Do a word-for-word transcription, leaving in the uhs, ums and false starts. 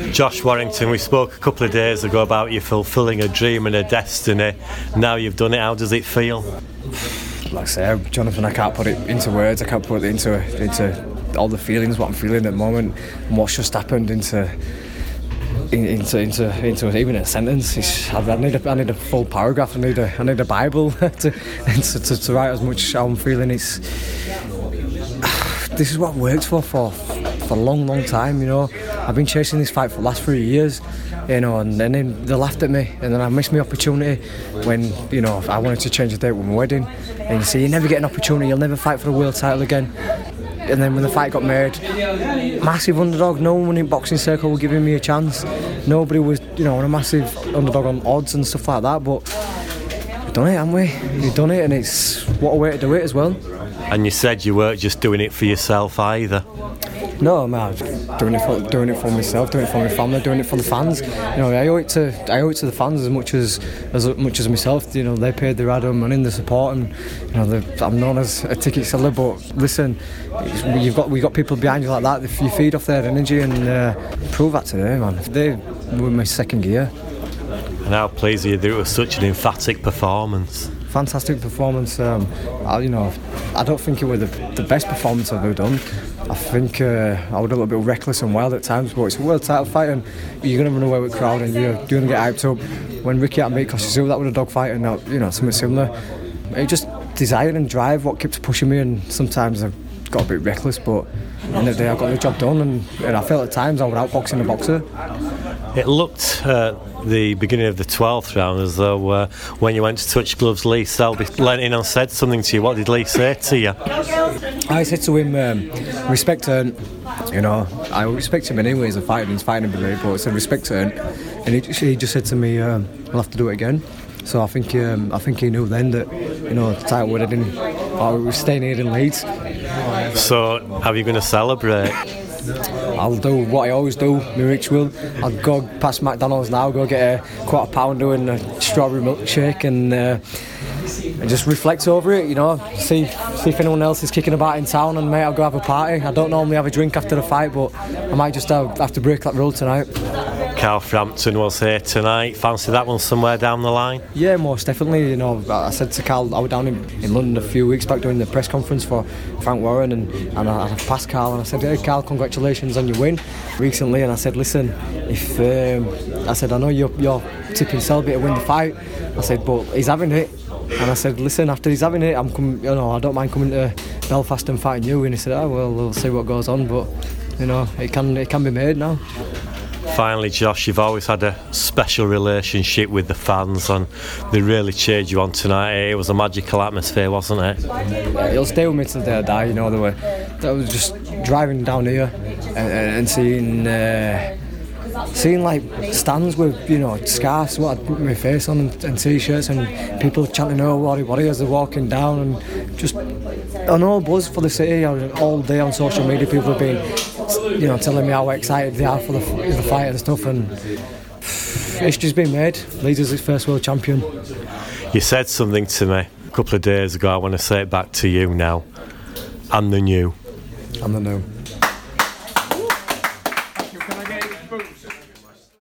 Josh Warrington, we spoke a couple of days ago about you fulfilling a dream and a destiny. Now you've done it, how does it feel? Like I say, Jonathan, I can't put it into words, I can't put it into into all the feelings, what I'm feeling at the moment, and what's just happened into into into into even a sentence. It's, I need a I need a full paragraph. I need a I need a Bible to, to, to to write as much how I'm feeling. It's this is what I've worked for for for a long long time. You know, I've been chasing this fight for the last three years. You know, and then they laughed at me, and then I missed my opportunity when, you know, I wanted to change the date with my wedding. And you see, you never get an opportunity, you'll never fight for the world title again. And then when the fight got made, massive underdog, no one in boxing circle were giving me a chance. Nobody was, you know, a massive underdog on odds and stuff like that, but we've done it, haven't we? We've done it, and it's what a way to do it as well. And you said you weren't just doing it for yourself either. No, man, doing it for doing it for myself, doing it for my family, doing it for the fans. You know, I owe it to I owe it to the fans as much as as much as myself. You know, they paid their ad money in the support, and you know, I'm known as a ticket seller. But listen, you've got we got people behind you like that. If you feed off their energy, and uh, prove that today, man. They were my second gear. And how pleased are you that it was such an emphatic performance? Fantastic performance. Um, I, you know, I don't think it was the, the best performance I've ever done. I think uh, I was a little bit reckless and wild at times, but it's a world title fight, and you're going to run away with the crowd, and you're, you're going to get hyped up. When Ricky had me Costa, that was a dog fight, and you know, something similar. It just desire and drive what keeps pushing me, and sometimes I've got a bit reckless, but at the end of the day I got the job done, and, and I felt at times I was outboxing a boxer. It looked at uh, the beginning of the twelfth round as though uh, when you went to touch gloves, Lee Selby leant in and said something to you. What did Lee say to you? I said to him, um, respect earned. You know, I respect him anyway as a fighter, he's fighting me, but I said respect earned. And he, he just said to me, um, we'll have to do it again. So I think um, I think he knew then that, you know, the title would have been, or we were staying here in Leeds. So, how are you going to celebrate? I'll do what I always do, my ritual. I'll go past McDonald's now, go get a quarter pounder and a strawberry milkshake, and, uh, and just reflect over it, you know, see see if anyone else is kicking about in town, and mate, I'll go have a party. I don't normally have a drink after the fight, but I might just have, have to break that rule tonight. Carl Frampton was here tonight. Fancy that one somewhere down the line? Yeah, most definitely. You know, I said to Carl, I was down in, in London a few weeks back doing the press conference for Frank Warren, and, and I, I passed Carl and I said, hey Carl, congratulations on your win recently. And I said, listen, if um, I said I know you're, you're tipping Selby to win the fight. I said, but he's having it. And I said, listen, after he's having it, I'm coming. You know, I don't mind coming to Belfast and fighting you. And he said, oh well, we'll see what goes on. But you know, it can it can be made now. Finally, Josh, you've always had a special relationship with the fans, and they really cheered you on tonight. It was a magical atmosphere, wasn't it? Yeah, it'll stay with me till the day I die. You know, they were, that was just driving down here and, and seeing uh, seeing like stands with, you know, scarves, what I'd put my face on, and, and t-shirts, and people chanting "Oh, Warrior, Warrior" as they're walking down, and just an all buzz for the city. All day on social media, people have been, you know, telling me how excited they are for the, the fight and stuff, and history's been made. Leeds is his first world champion. You said something to me a couple of days ago. I want to say it back to you now. I'm the new. I'm the new.